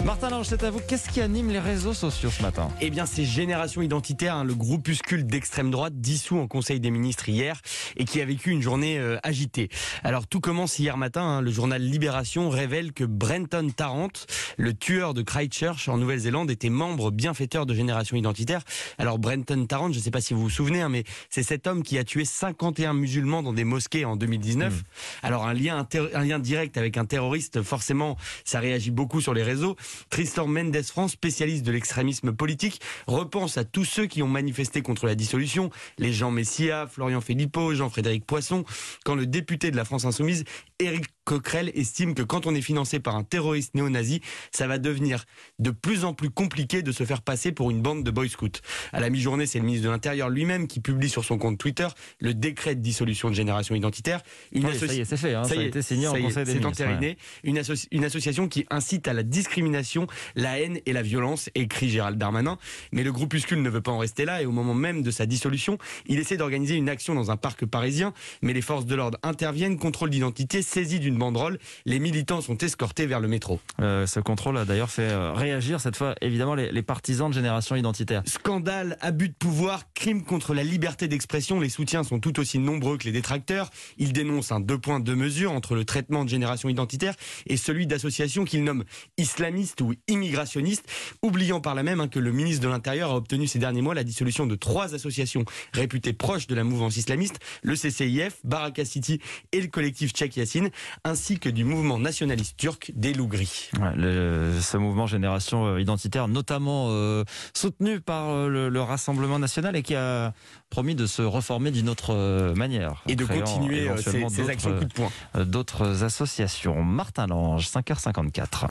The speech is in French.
Martin Lange, c'est à vous. Qu'est-ce qui anime les réseaux sociaux ce matin? Eh bien, c'est Génération Identitaire, le groupuscule d'extrême droite dissous en Conseil des ministres hier et qui a vécu une journée agitée. Alors, tout commence hier matin. Le journal Libération révèle que Brenton Tarrant, le tueur de Christchurch en Nouvelle-Zélande, était membre bienfaiteur de Génération Identitaire. Alors, Brenton Tarrant, je ne sais pas si vous vous souvenez, mais c'est cet homme qui a tué 51 musulmans dans des mosquées en 2019. Alors, un lien direct avec un terroriste, forcément, ça réagit beaucoup sur les réseaux. Tristan Mendes France, spécialiste de l'extrémisme politique, repense à tous ceux qui ont manifesté contre la dissolution, les Jean Messia, Florian Philippot, Jean-Frédéric Poisson, quand le député de la France Insoumise, Éric Coquerel, estime que quand on est financé par un terroriste néo-nazi, ça va devenir de plus en plus compliqué de se faire passer pour une bande de boy scouts. À la mi-journée, c'est le ministre de l'Intérieur lui-même qui publie sur son compte Twitter le décret de dissolution de Génération Identitaire. Ça y est, c'est fait. Ça a été signé en Conseil des ministres. C'est entériné. Ouais. Une association qui incite à la discrimination, la haine et la violence, écrit Gérald Darmanin. Mais le groupuscule ne veut pas en rester là et au moment même de sa dissolution, il essaie d'organiser une action dans un parc parisien. Mais les forces de l'ordre interviennent, contrôle d'identité, saisie d'une banderole. Les militants sont escortés vers le métro. Ce contrôle a d'ailleurs fait réagir cette fois évidemment les partisans de Génération Identitaire. Scandale, abus de pouvoir, crime contre la liberté d'expression. Les soutiens sont tout aussi nombreux que les détracteurs. Ils dénoncent un 2 points 2 mesures entre le traitement de Génération Identitaire et celui d'associations qu'ils nomment islamistes ou immigrationnistes, oubliant par là même que le ministre de l'Intérieur a obtenu ces derniers mois la dissolution de 3 associations réputées proches de la mouvance islamiste, le CCIF, Baraka City et le collectif Cheikh Yassine, ainsi que du mouvement nationaliste turc des Loups Gris. Ouais, ce mouvement Génération Identitaire, notamment soutenu par le Rassemblement National et qui a promis de se reformer d'une autre manière. Et de continuer ses actions coup de poing. D'autres associations. Martin Lange, 5h54.